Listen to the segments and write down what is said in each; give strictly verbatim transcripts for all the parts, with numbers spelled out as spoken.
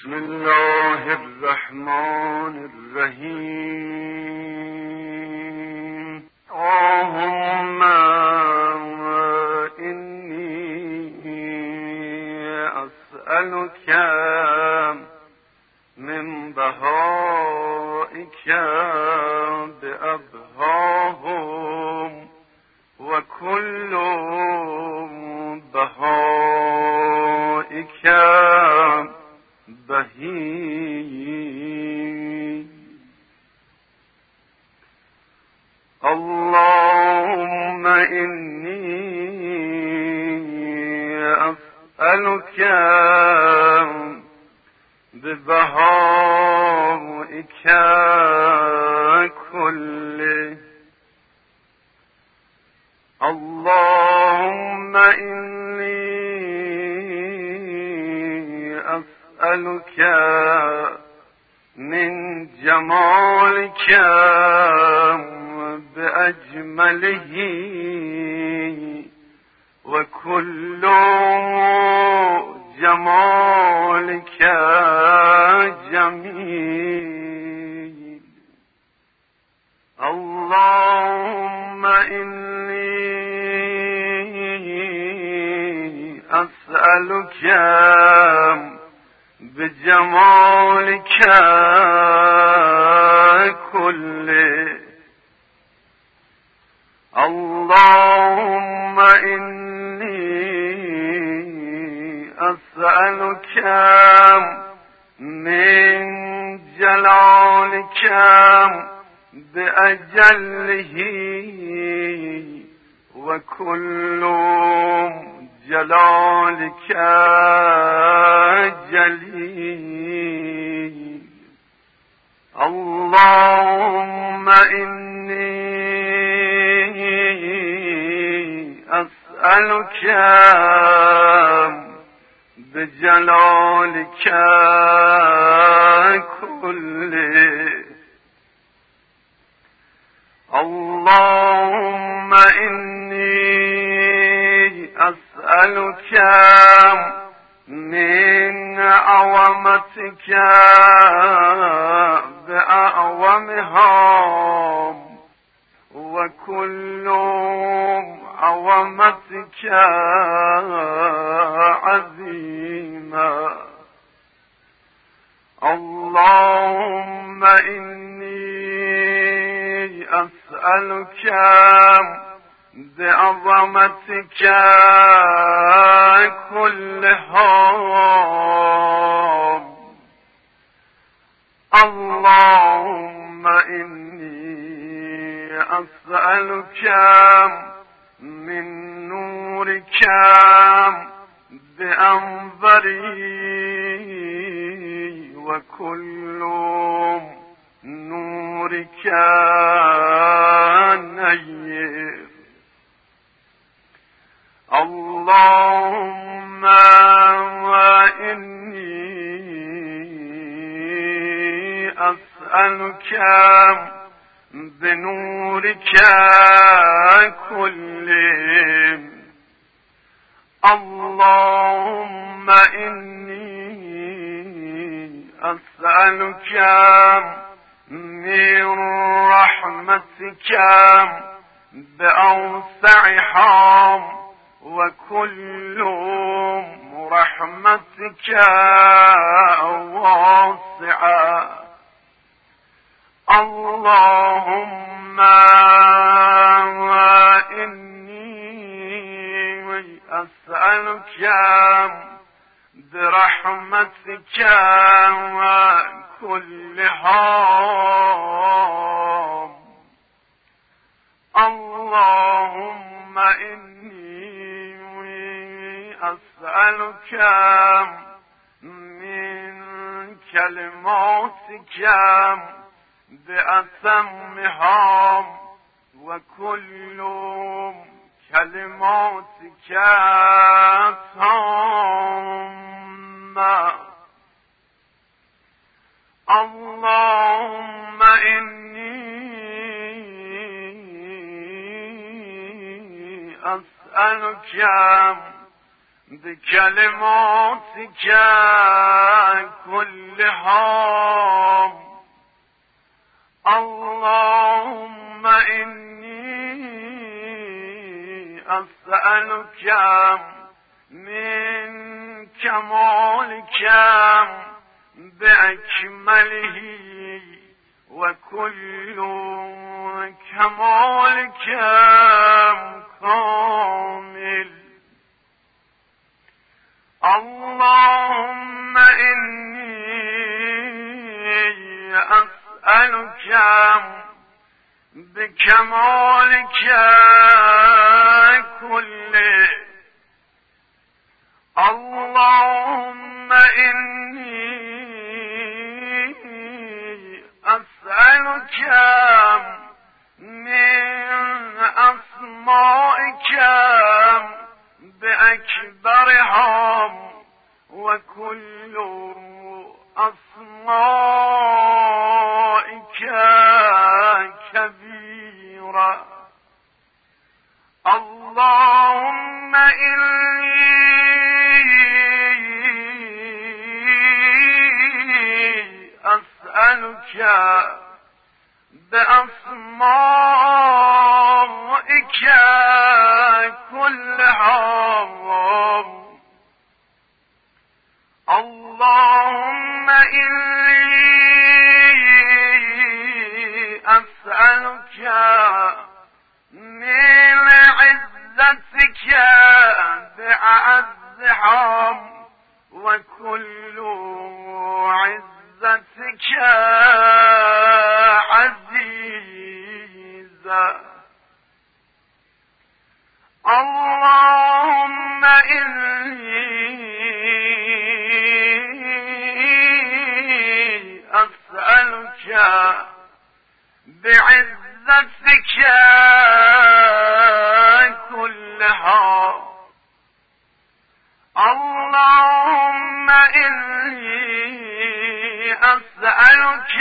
بسم الله الرحمن الرحيم. اللهم إني أسألك من بهائك بأبهاهم وكل بهائك بهي. اللهم إني أسألك ببهائك كله. اللهم إني أسألك من جمالك بأجمله وكل جمالك جميل. اللهم إني أسألك بجمالك كله. اللهم إني أسألك من جلالك بأجله وكل جلالك جليل. اللهم إني أسألك بجلالك كله. اللهم إني أسألك من عظمتك بأعظمها وكل عظمتك عظيمة. اللهم إني أسألك بعظمتك كلها. اللهم إني أسألك من نورك بأنظري وكل نورك نير. اللهم إني أسألك بنورك كله. اللهم إني أسألك من رحمتك بأوسعها وكل رحمتك واسعة. اللهم إني أسألك برحمتك كلها. اللهم إني أسألك من كلماتك بأتمها وكل كلماتك تامة. اللهم إني أسألك بكلماتك كلها. اللهم إني أسألك من كمالك بأكمله، وكل كمالك كامل. اللهم إني أسألك بكمالك كله. اللهم إني أسألك من أسمائك بأكبرها، وكل أسمائك كبيرة. اللهم إني أسألك بأسمائك كلها. اللهم إني أسألك من عزتك بأعزها، وكل عزتك عزيزة. اللهم إني أسألك بعزتك كلها. اللهم إني أسألك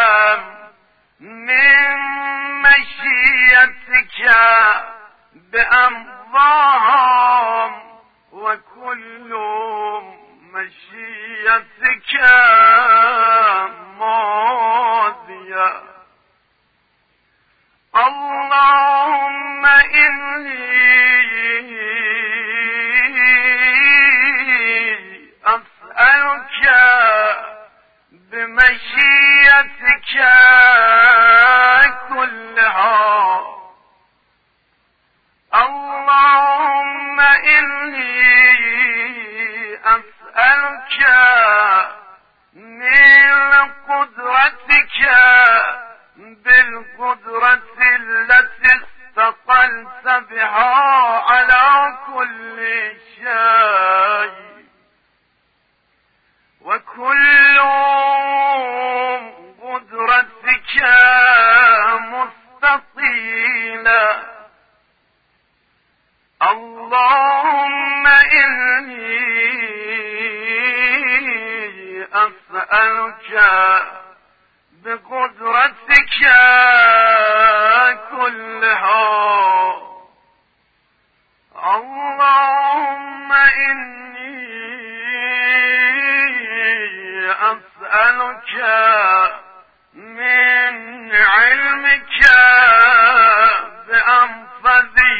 من مشيئتك بأمضاها، وكل مشيئتك ماضية. اللهم إني أسألك بمشيئتك كلها. اللهم إني أسألك من قدرتك بالقدرة التي استقلت بها على كل شيء، وكل قدرتك مستطيلة. اللهم إني أسألك بقدرتك كلها. اللهم إني أسألك من علمك بأنفذه،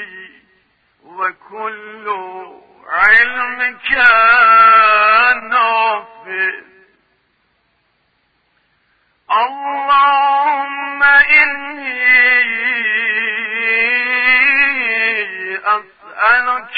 وكل علمك نافذ. اللهم إني أسألك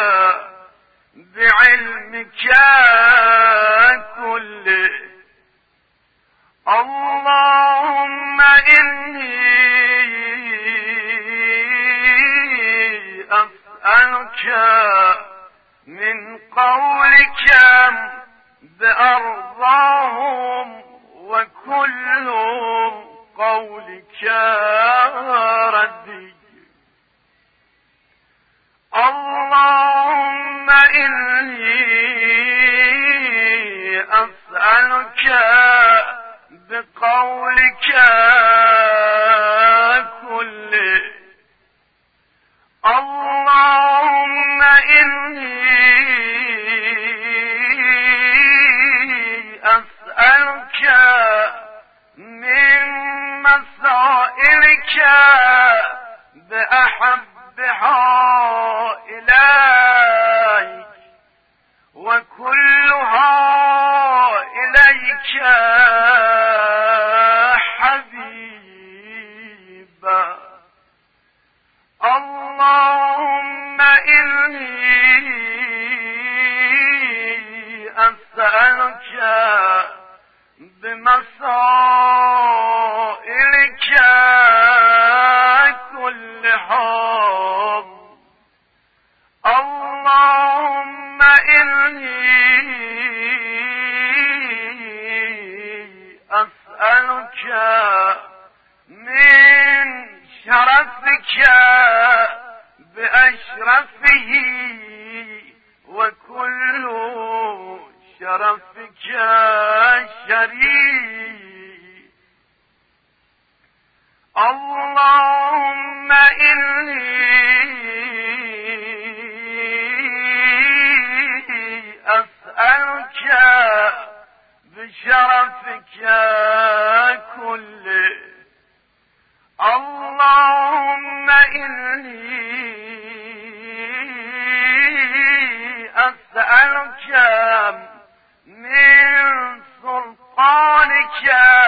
بعلمك كله. اللهم إني أسألك من قولك بأرضاهم، وكل قولك ردي. اللهم إني أسألك بقولك كله. اللهم إني لك حبيبا. اللهم إني أسألك بمسائلك كل حب. اللهم إني أسألك من شرفك بأشرفه وكل شرفك شريف. اللهم إني أسألك بشرفك كله. اللهم إني أسألك من سلطانك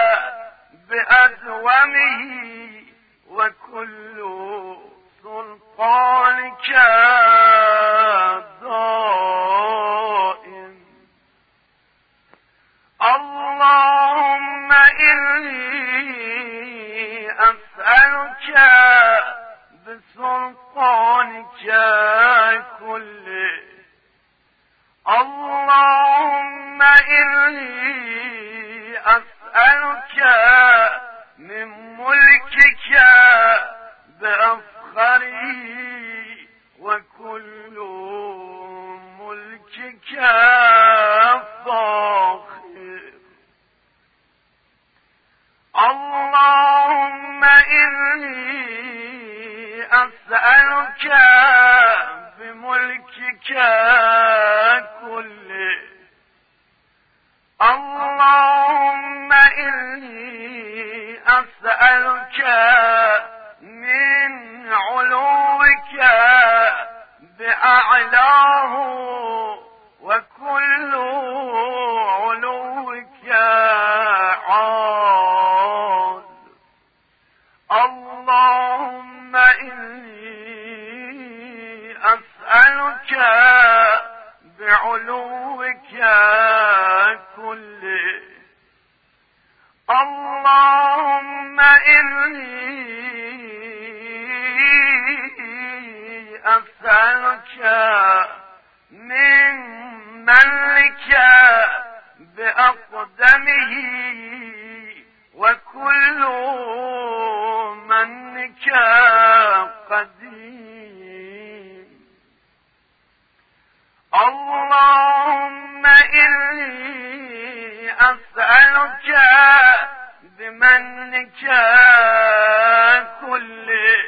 بأدومه وكل سلطانك دائم. اللهم إني أسألك بسلطانك كله. اللهم إني أسألك من ملكك بأفخره وكل ملكك فاخر. اللهم إني أسألك بملكك كله. اللهم إني أسألك من علوك بأعلاه وكل علوك عال. اللهم إني أسألك بعلوك كله. اللهم إني أسألك من ملك بأقدمه وكل منك قديم. اللهم إني أسألك بمنك كله.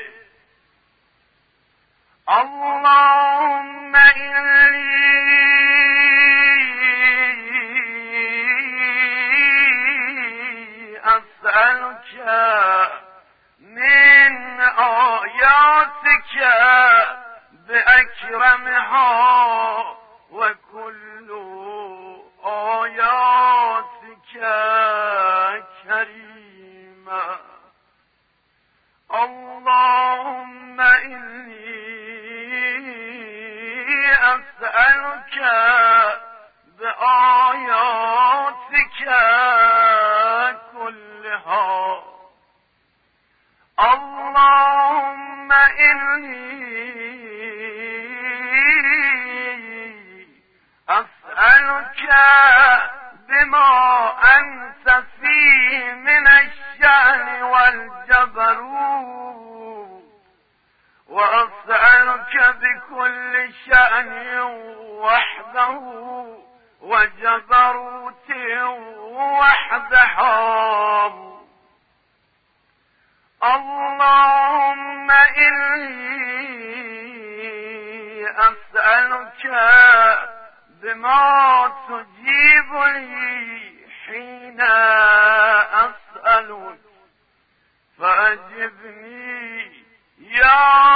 اللهم إني أسألك من آياتك بأكرمها وكل آياتك كريمة. اللهم إني أسألك بآياتك كلها. اللهم إني أسألك بما أنت فيه من الشأن والجبروت، وأسألك بكل شأن وحده وجبروت وحدها. اللهم إني أسألك بما تجيب لي حين أسألك فأجبني يا